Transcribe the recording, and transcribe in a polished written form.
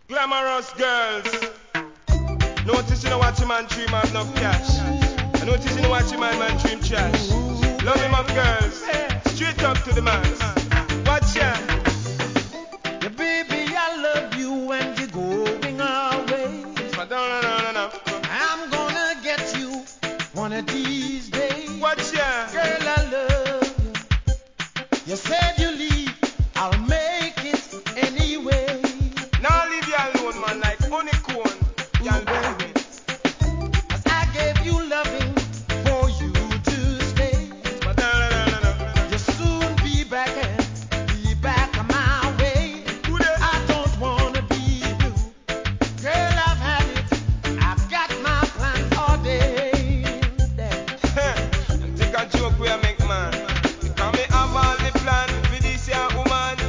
Glamorous girls. Notice you know watch a man dream have enough cash. I notice you know watch a man dream trash. Love him up girls. Straight up to the man.